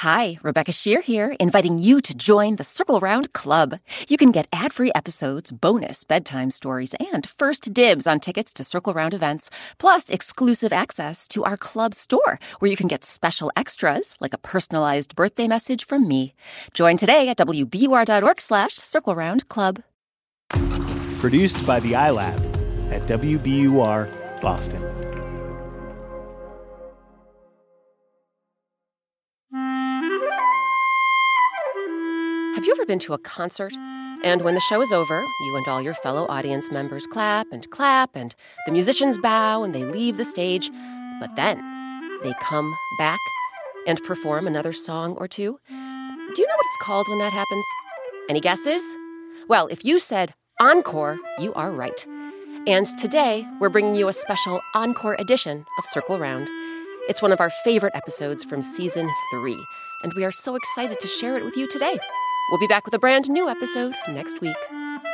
Hi, Rebecca Shear here, inviting you to join the Circle Round Club. You can get ad-free episodes, bonus bedtime stories, and first dibs on tickets to Circle Round events, plus exclusive access to our club store, where you can get special extras, like a personalized birthday message from me. Join today at wbur.org/Circle Round Club. Produced by the iLab at WBUR Boston. Have you ever been to a concert? And when the show is over, you and all your fellow audience members clap, and the musicians bow, and they leave the stage. But then they come back and perform another song or two. Do you know what it's called when that happens? Any guesses? Well, if you said encore, you are right. And today, we're bringing you a special encore edition of Circle Round. It's one of our favorite episodes from Season 3, and we are so excited to share it with you today. We'll be back with a brand new episode next week.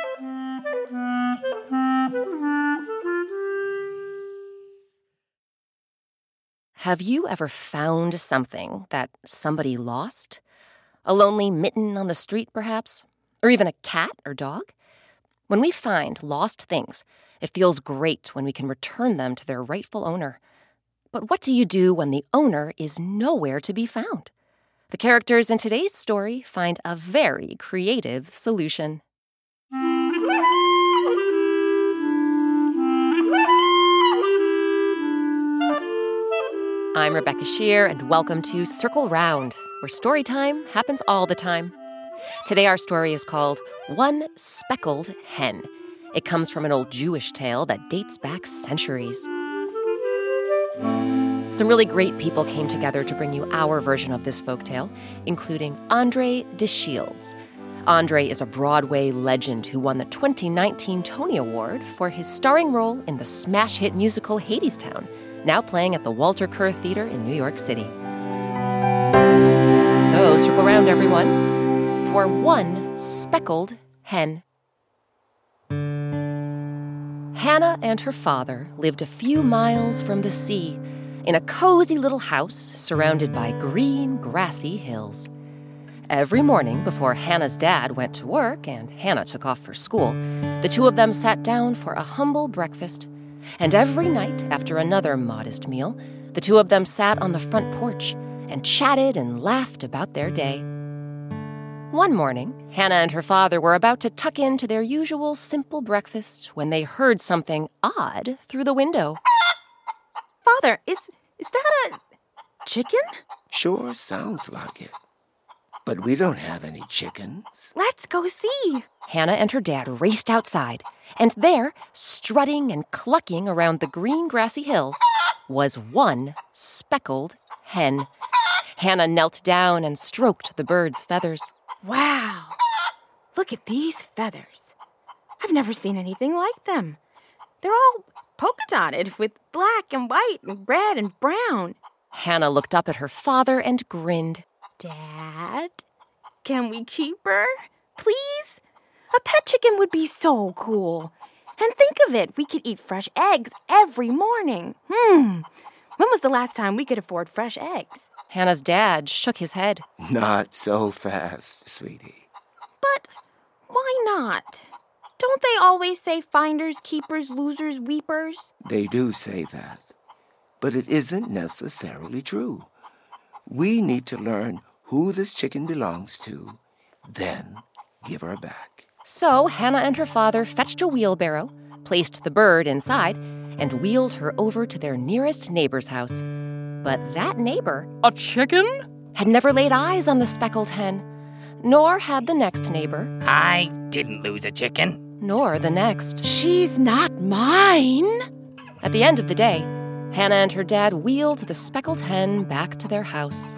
Have you ever found something that somebody lost? A lonely mitten on the street, perhaps? Or even a cat or dog? When we find lost things, it feels great when we can return them to their rightful owner. But what do you do when the owner is nowhere to be found? The characters in today's story find a very creative solution. I'm Rebecca Shear, and welcome to Circle Round, where story time happens all the time. Today our story is called One Speckled Hen. It comes from an old Jewish tale that dates back centuries. Some really great people came together to bring you our version of this folktale, including Andre DeShields. Andre is a Broadway legend who won the 2019 Tony Award for his starring role in the smash hit musical Hadestown, now playing at the Walter Kerr Theater in New York City. So, circle around, everyone, for One Speckled Hen. Hannah and her father lived a few miles from the sea, in a cozy little house surrounded by green, grassy hills. Every morning before Hannah's dad went to work and Hannah took off for school, the two of them sat down for a humble breakfast. And every night, after another modest meal, the two of them sat on the front porch and chatted and laughed about their day. One morning, Hannah and her father were about to tuck into their usual simple breakfast when they heard something odd through the window. Father, is that a chicken? Sure sounds like it. But we don't have any chickens. Let's go see. Hannah and her dad raced outside, and there, strutting and clucking around the green grassy hills, was one speckled hen. Hannah knelt down and stroked the bird's feathers. Wow. Look at these feathers. I've never seen anything like them. They're all polka-dotted with black and white and red and brown. Hannah looked up at her father and grinned. Dad, can we keep her? Please? A pet chicken would be so cool. And think of it, we could eat fresh eggs every morning. When was the last time we could afford fresh eggs? Hannah's dad shook his head. Not so fast, sweetie. But why not? Don't they always say finders, keepers, losers, weepers? They do say that. But it isn't necessarily true. We need to learn who this chicken belongs to, then give her back. So Hannah and her father fetched a wheelbarrow, placed the bird inside, and wheeled her over to their nearest neighbor's house. But that neighbor, a chicken? had never laid eyes on the speckled hen, nor had the next neighbor. I didn't lose a chicken. Nor the next. She's not mine. At the end of the day, Hannah and her dad wheeled the speckled hen back to their house.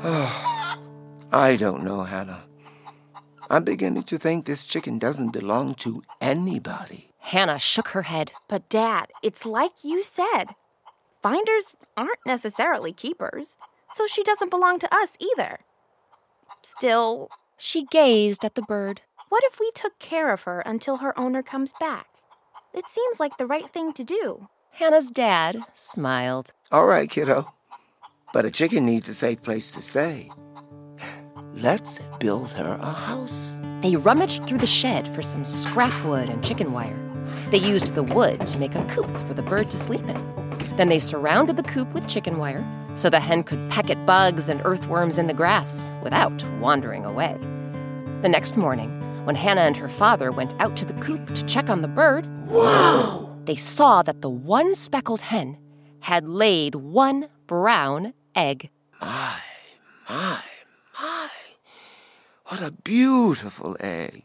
I don't know, Hannah. I'm beginning to think this chicken doesn't belong to anybody. Hannah shook her head. But Dad, it's like you said. Finders aren't necessarily keepers, so she doesn't belong to us either. Still, She gazed at the bird. what if we took care of her until her owner comes back? It seems like the right thing to do. Hannah's dad smiled. All right, kiddo. But a chicken needs a safe place to stay. Let's build her a house. They rummaged through the shed for some scrap wood and chicken wire. They used the wood to make a coop for the bird to sleep in. Then they surrounded the coop with chicken wire so the hen could peck at bugs and earthworms in the grass without wandering away. The next morning, when Hannah and her father went out to the coop to check on the bird, Whoa! They saw that the one speckled hen had laid one brown egg. My. What a beautiful egg.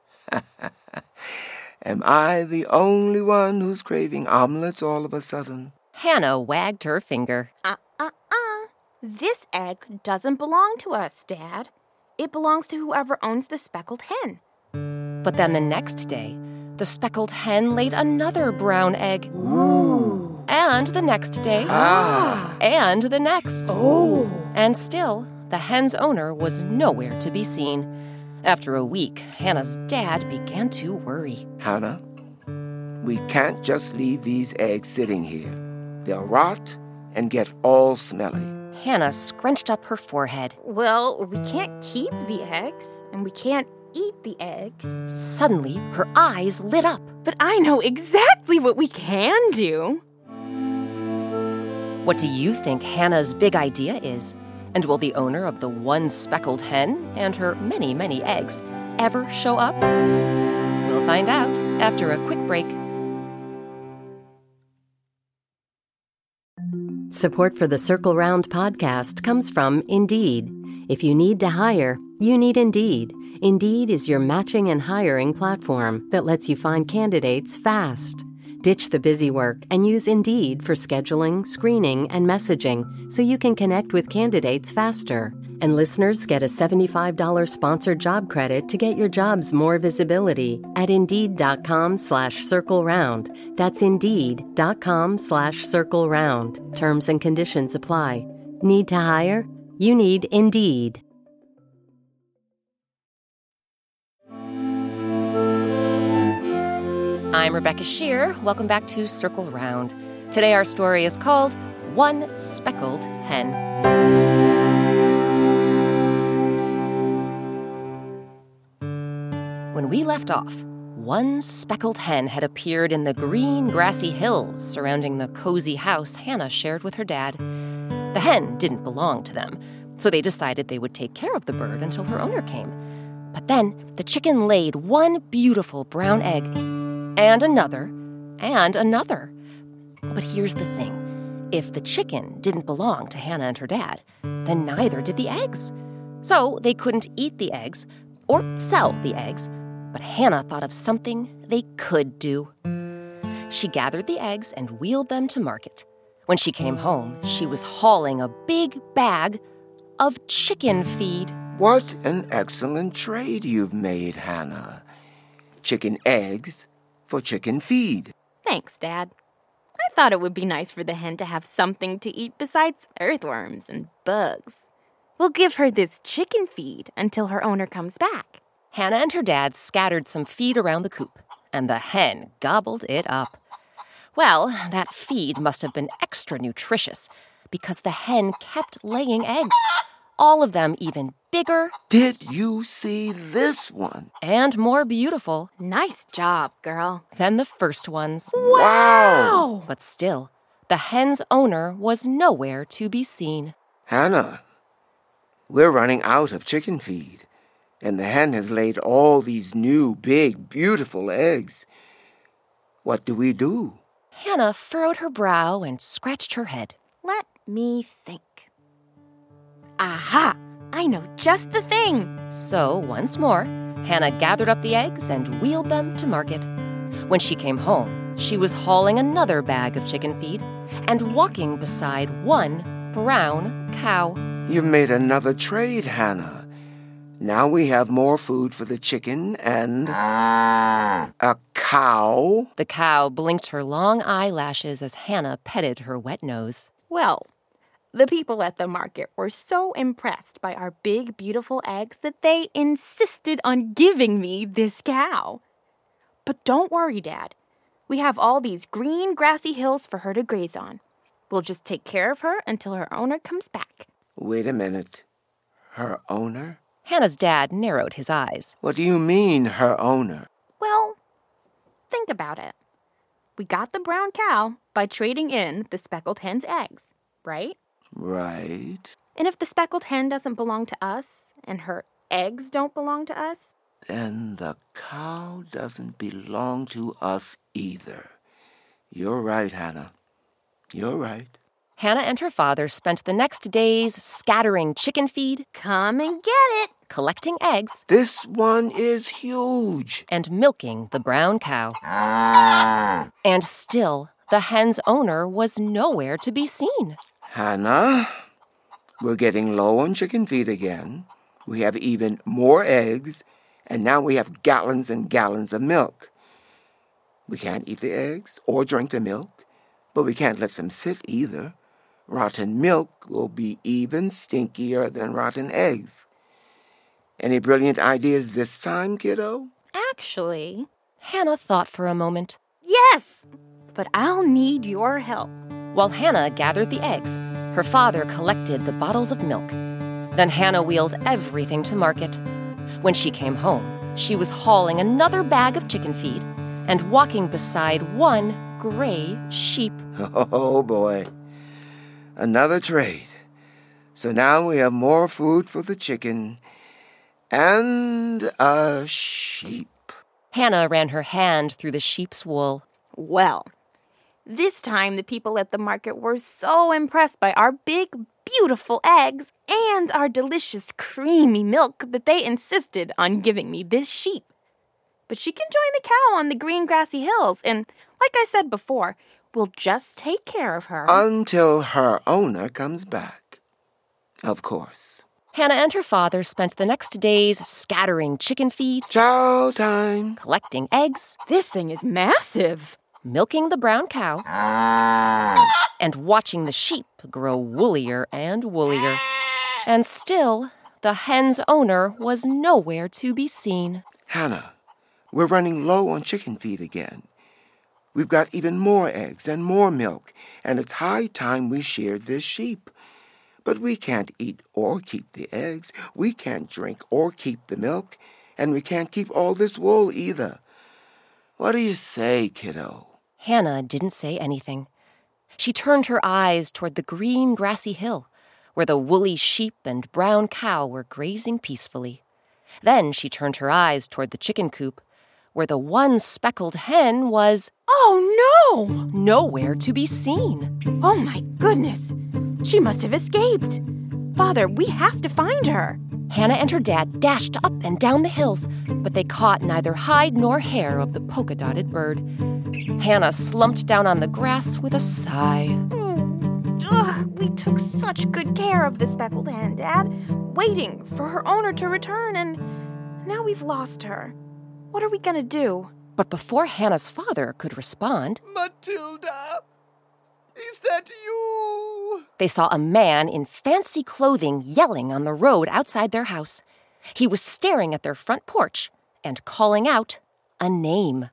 Am I the only one who's craving omelets all of a sudden? Hannah wagged her finger. This egg doesn't belong to us, Dad. It belongs to whoever owns the speckled hen. But then the next day, the speckled hen laid another brown egg. Ooh. And the next day. And the next. Oh. And still, the hen's owner was nowhere to be seen. After a week, Hannah's dad began to worry. Hannah, we can't just leave these eggs sitting here. They'll rot and get all smelly. Hannah scrunched up her forehead. Well, we can't keep the eggs, and we can't eat the eggs. Suddenly, her eyes lit up. But I know exactly what we can do. What do you think Hannah's big idea is? And will the owner of the one speckled hen and her many, many eggs ever show up? We'll find out after a quick break. Support for the Circle Round podcast comes from Indeed. If you need to hire, you need Indeed. Indeed is your matching and hiring platform that lets you find candidates fast. Ditch the busy work and use Indeed for scheduling, screening, and messaging so you can connect with candidates faster. And listeners get a $75 sponsored job credit to get your jobs more visibility at Indeed.com/circleround. That's Indeed.com/circleround. Terms and conditions apply. Need to hire? You need Indeed. I'm Rebecca Shear. Welcome back to Circle Round. Today our story is called One Speckled Hen. When we left off, one speckled hen had appeared in the green grassy hills surrounding the cozy house Hannah shared with her dad. The hen didn't belong to them, so they decided they would take care of the bird until her owner came. But then the chicken laid one beautiful brown egg, and another, and another. But here's the thing. If the chicken didn't belong to Hannah and her dad, then neither did the eggs. So they couldn't eat the eggs or sell the eggs. But Hannah thought of something they could do. She gathered the eggs and wheeled them to market. When she came home, she was hauling a big bag of chicken feed. What an excellent trade you've made, Hannah. Chicken eggs for chicken feed. Thanks, Dad. I thought it would be nice for the hen to have something to eat besides earthworms and bugs. We'll give her this chicken feed until her owner comes back. Hannah and her dad scattered some feed around the coop, and the hen gobbled it up. Well, that feed must have been extra nutritious because the hen kept laying eggs, all of them even bigger. Did you see this one? And more beautiful. Nice job, girl. Than the first ones. Wow! But still, the hen's owner was nowhere to be seen. Hannah, we're running out of chicken feed, and the hen has laid all these new, big, beautiful eggs. What do we do? Hannah furrowed her brow and scratched her head. Let me think. Aha! I know just the thing. So, once more, Hannah gathered up the eggs and wheeled them to market. When she came home, she was hauling another bag of chicken feed and walking beside one brown cow. You've made another trade, Hannah. Now we have more food for the chicken and a cow. The cow blinked her long eyelashes as Hannah petted her wet nose. Well, the people at the market were so impressed by our big, beautiful eggs that they insisted on giving me this cow. But don't worry, Dad. We have all these green, grassy hills for her to graze on. We'll just take care of her until her owner comes back. Wait a minute. Her owner? Hannah's dad narrowed his eyes. What do you mean, her owner? Well, think about it. We got the brown cow by trading in the speckled hen's eggs, right? Right. And if the speckled hen doesn't belong to us and her eggs don't belong to us, Then the cow doesn't belong to us either. You're right, Hannah. You're right. Hannah and her father spent the next days scattering chicken feed, come and get it. collecting eggs, This one is huge. and milking the brown cow. And still, the hen's owner was nowhere to be seen. Hannah, we're getting low on chicken feed again. We have even more eggs, and now we have gallons and gallons of milk. We can't eat the eggs or drink the milk, but we can't let them sit either. Rotten milk will be even stinkier than rotten eggs. Any brilliant ideas this time, kiddo? Actually, Hannah thought for a moment. yes, but I'll need your help. While Hannah gathered the eggs, her father collected the bottles of milk. Then Hannah wheeled everything to market. When she came home, she was hauling another bag of chicken feed and walking beside one gray sheep. Oh, boy. Another trade. So now we have more food for the chicken and a sheep. Hannah ran her hand through the sheep's wool. Well, this time the people at the market were so impressed by our big, beautiful eggs and our delicious, creamy milk that they insisted on giving me this sheep. But she can join the cow on the green grassy hills, and like I said before, we'll just take care of her. Until her owner comes back. Of course. Hannah and her father spent the next days scattering chicken feed, Chow time. collecting eggs, This thing is massive. milking the brown cow, and watching the sheep grow woollier and woollier. And still, the hen's owner was nowhere to be seen. Hannah, we're running low on chicken feed again. We've got even more eggs and more milk, and it's high time we shared this sheep. But we can't eat or keep the eggs. We can't drink or keep the milk, and we can't keep all this wool either. What do you say, kiddo? Hannah didn't say anything. She turned her eyes toward the green grassy hill, where the woolly sheep and brown cow were grazing peacefully. Then she turned her eyes toward the chicken coop, where the one speckled hen was Oh, no! nowhere to be seen. Oh, my goodness. She must have escaped. Father, we have to find her. Hannah and her dad dashed up and down the hills, but they caught neither hide nor hair of the polka-dotted bird. Hannah slumped down on the grass with a sigh. Ugh, we took such good care of the speckled hen, Dad, waiting for her owner to return, and now we've lost her. What are we gonna do? But before Hannah's father could respond, Matilda, is that you? they saw a man in fancy clothing yelling on the road outside their house. He was staring at their front porch and calling out a name.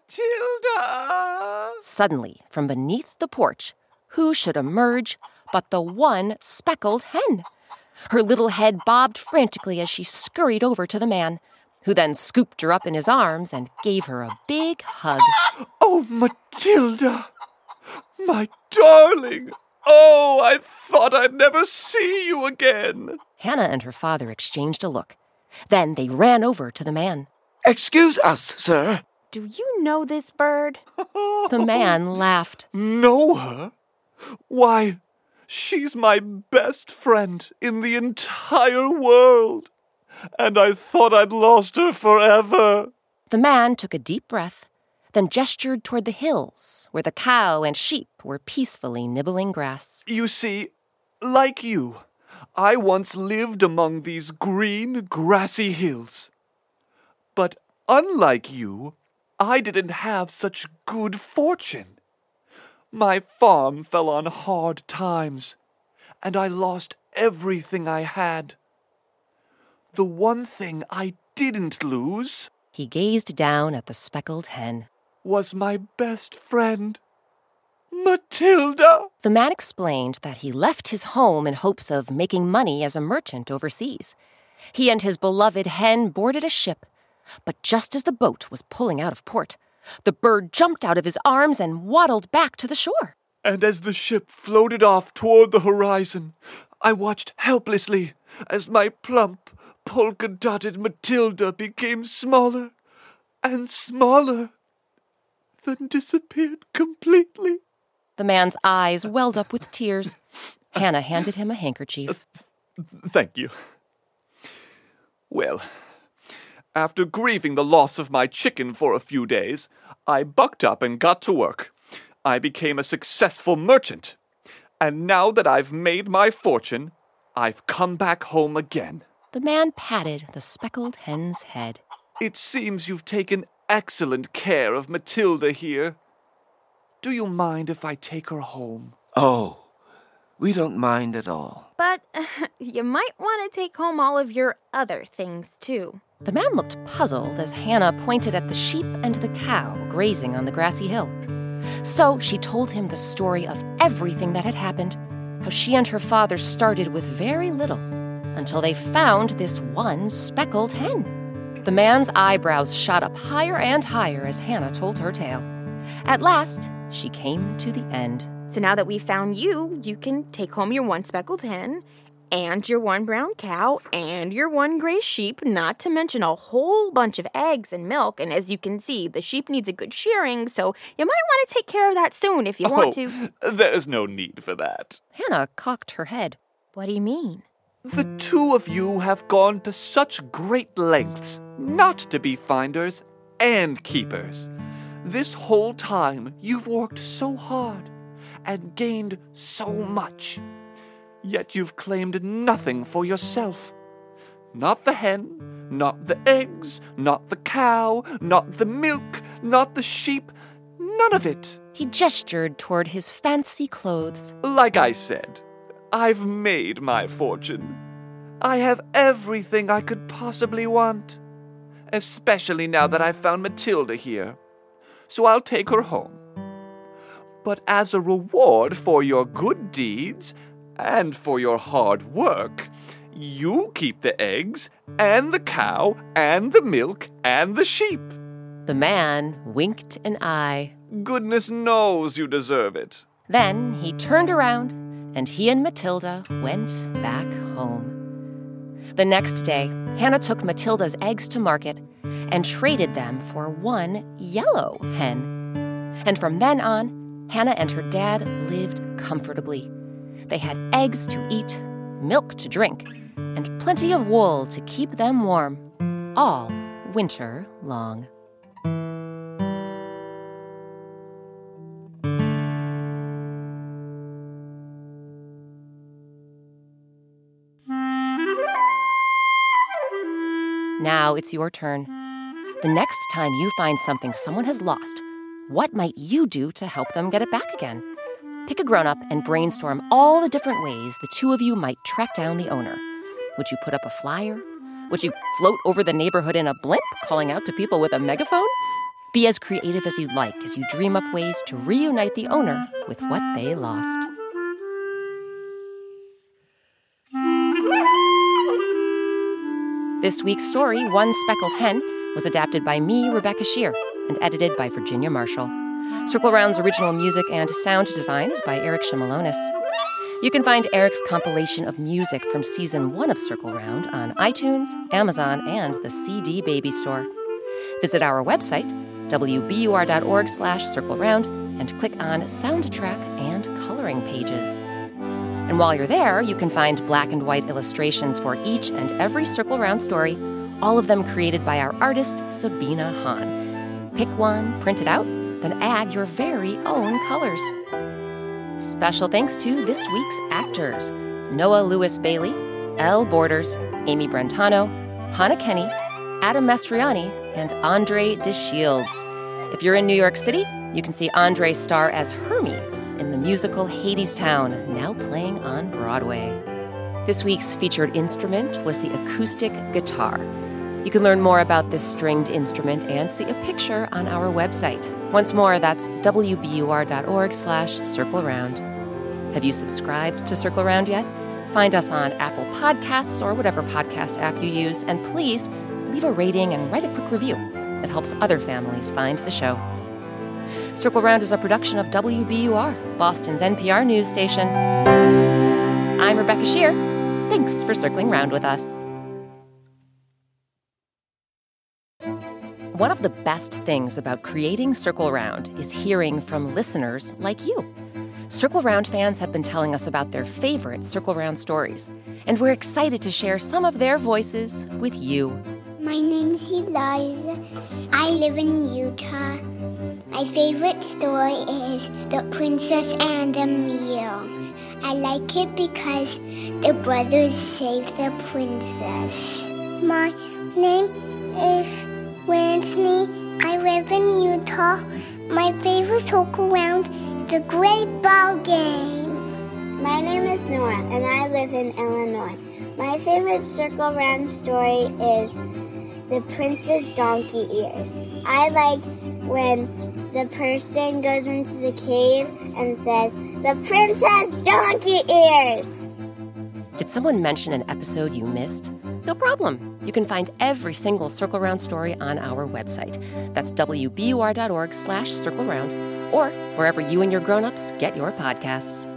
Matilda! Suddenly, from beneath the porch, who should emerge but the one speckled hen? Her little head bobbed frantically as she scurried over to the man, who then scooped her up in his arms and gave her a big hug. Oh, Matilda! My darling! Oh, I thought I'd never see you again. Hannah and her father exchanged a look. Then they ran over to the man. Excuse us, sir. Do you know this bird? The man laughed. Know her? Why, she's my best friend in the entire world. And I thought I'd lost her forever. The man took a deep breath, then gestured toward the hills, where the cow and sheep were peacefully nibbling grass. You see, like you, I once lived among these green, grassy hills. But unlike you, I didn't have such good fortune. My farm fell on hard times, and I lost everything I had. The one thing I didn't lose He gazed down at the speckled hen. was my best friend, Matilda. The man explained that he left his home in hopes of making money as a merchant overseas. He and his beloved hen boarded a ship, but just as the boat was pulling out of port, the bird jumped out of his arms and waddled back to the shore. And as the ship floated off toward the horizon, I watched helplessly as my plump, polka-dotted Matilda became smaller and smaller, then disappeared completely. The man's eyes welled up with tears. Hannah handed him a handkerchief. Thank you. Well, after grieving the loss of my chicken for a few days, I bucked up and got to work. I became a successful merchant. And now that I've made my fortune, I've come back home again. The man patted the speckled hen's head. It seems you've taken excellent care of Matilda here. Do you mind if I take her home? Oh, we don't mind at all. But you might want to take home all of your other things, too. The man looked puzzled as Hannah pointed at the sheep and the cow grazing on the grassy hill. So she told him the story of everything that had happened, how she and her father started with very little, until they found this one speckled hen. The man's eyebrows shot up higher and higher as Hannah told her tale. At last, she came to the end. So now that we found you, you can take home your one speckled hen, and your one brown cow, and your one gray sheep, not to mention a whole bunch of eggs and milk. And as you can see, the sheep needs a good shearing, so you might want to take care of that soon if you want to. There's no need for that. Hannah cocked her head. What do you mean? The two of you have gone to such great lengths not to be finders and keepers. This whole time you've worked so hard and gained so much. Yet you've claimed nothing for yourself. Not the hen, not the eggs, not the cow, not the milk, not the sheep, none of it. He gestured toward his fancy clothes. Like I said, I've made my fortune. I have everything I could possibly want, especially now that I've found Matilda here. So I'll take her home. But as a reward for your good deeds and for your hard work, you keep the eggs and the cow and the milk and the sheep. The man winked an eye. Goodness knows you deserve it. Then he turned around, and he and Matilda went back home. The next day, Hannah took Matilda's eggs to market and traded them for one yellow hen. And from then on, Hannah and her dad lived comfortably. They had eggs to eat, milk to drink, and plenty of wool to keep them warm, all winter long. Now it's your turn. The next time you find something someone has lost, what might you do to help them get it back again? Pick a grown-up and brainstorm all the different ways the two of you might track down the owner. Would you put up a flyer? Would you float over the neighborhood in a blimp, calling out to people with a megaphone? Be as creative as you'd like as you dream up ways to reunite the owner with what they lost. This week's story, One Speckled Hen, was adapted by me, Rebecca Shear, and edited by Virginia Marshall. Circle Around's original music and sound design is by Eric Shimalonis. You can find Eric's compilation of music from Season 1 of Circle Round on iTunes, Amazon, and the CD Baby Store. Visit our website, wbur.org/circleround, and click on Soundtrack and Coloring pages. And while you're there, you can find black and white illustrations for each and every Circle Round story, all of them created by our artist, Sabina Hahn. Pick one, print it out, then add your very own colors. Special thanks to this week's actors, Noah Lewis Bailey, Elle Borders, Amy Brentano, Hannah Kenny, Adam Mastriani, and Andre DeShields. If you're in New York City, you can see Andre star as Hermes in the musical Hadestown, now playing on Broadway. This week's featured instrument was the acoustic guitar. You can learn more about this stringed instrument and see a picture on our website. Once more, that's wbur.org/circleround. Have you subscribed to Circle Round yet? Find us on Apple Podcasts or whatever podcast app you use, and please leave a rating and write a quick review. It helps other families find the show. Circle Round is a production of WBUR, Boston's NPR news station. I'm Rebecca Shear. Thanks for circling round with us. One of the best things about creating Circle Round is hearing from listeners like you. Circle Round fans have been telling us about their favorite Circle Round stories, and we're excited to share some of their voices with you. My name's Eliza. I live in Utah. My favorite story is The Princess and Emil. I like it because the brothers save the princess. My name is Whitney. I live in Utah. My favorite Circle Round is the Great Ball Game. My name is Nora, and I live in Illinois. My favorite Circle Round story is The Princess Donkey Ears. I like when the person goes into the cave and says, "The Princess Donkey Ears!" Did someone mention an episode you missed? No problem. You can find every single Circle Round story on our website. That's WBUR.org/circleround, or wherever you and your grown-ups get your podcasts.